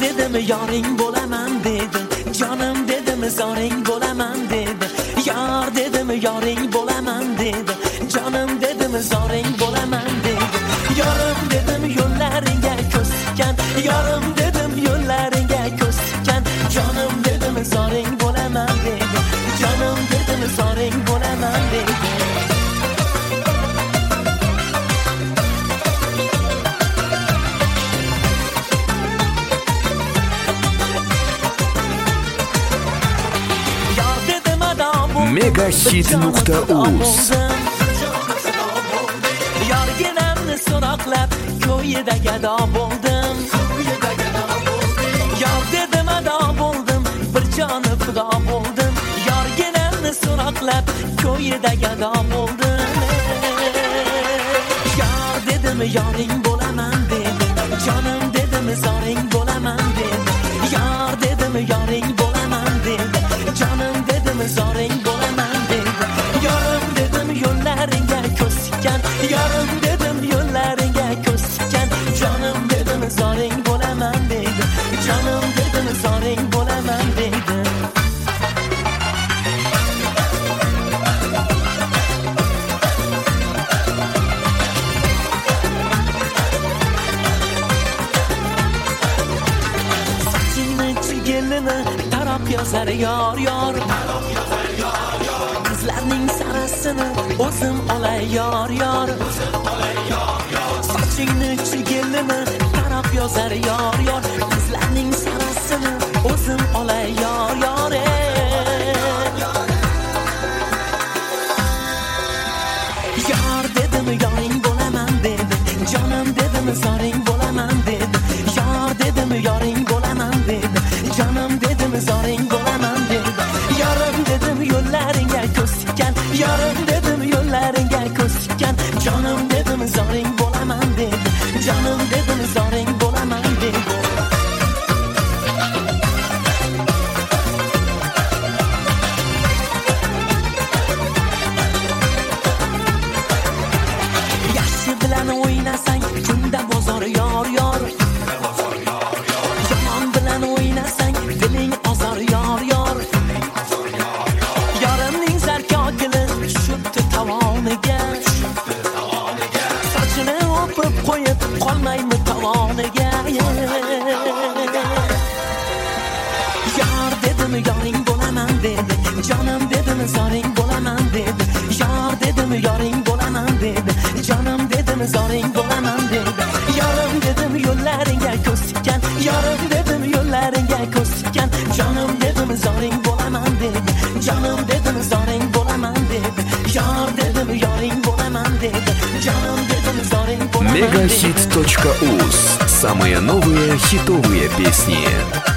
dedim yoring bo'laman dedi. Jonim dedim zoring bo'laman dedi. Yar dedim yoring bo'laman dedi. Jonim dedim zoring bo'laman dedi. Yorim dedim yo'llaringga ko'z tikkan. Yorim dedim yo'llaringga ko'z tikkan. Jonim dedim zoring bo'laman dedi. Jonim dedim zoring bo'laman dedi. Megahit.uz Yorginamni so'roqlab ko'yida gado bo'ldim. Yor dedim ado bo'ldim, bir joni fido bo'ldim. Yorginamni so'roqlab ko'yida gado bo'ldim. Yor dedim yoring bo'laman dedi. Jonim dedim zoring bo'laman dedi. Yor dedim yoring bo'laman dedi. Jonim dedim zoring bo'laman dedi. Yorim dedim yo'llaringga ko'z tikkan. Yorim dedim yo'llaringga ko'z tikkan. Jonim dedim zoring bo'laman dedi. Jonim dedim zoring bo'laman dedi. Sochingni chigilini tarab yozar yor yor. Qizlarning sarasini o'zim olay yor yor. Sochingni chigilini tarab yozar yor yor. Qizlarning sarasini o'zim olay yor yor. Yor dedim yoring bo'laman dedi. Jonim dedim zoring bo'laman dedi. Yor dedim yoring bo'laman dedi. Jonim dedim zoring bo'laman dedi. Yorim dedim yo'llaringga ko'z tikkan. Yorim dedim yo'llaringga ko'z tikkan. Jonim dedim zoring bo'laman dedi. Jonim dedim zoring bo'laman dedi. Yaxshi bilan o'ynasang kunda bozor yor yor. Yomon bilan o'ynasang diling ozor yor yor. Yorimning sarkogili tushibdi tovoniga. Sochini o'pib qo'yib qolmaymi tovoniga. Yor dedim yoring bo'laman dedi. Jonim dedim zoring bo'laman dedi. Yor dedim yoring bo'laman dedi. Jonim dedim zoring bo'laman dedi. Yorim dedim yo'llaringga ko'z tikkan. Yorim dedim yo'llaringga ko'z tikkan. Jonim dedim zoring bo'laman dedi. Jonim dedim zoring bo'laman dedi. Yor dedim yoring bo'laman dedi. Jonim dedim zoring bo'laman dedi. Megahit.uz. Самые новые хитовые песни.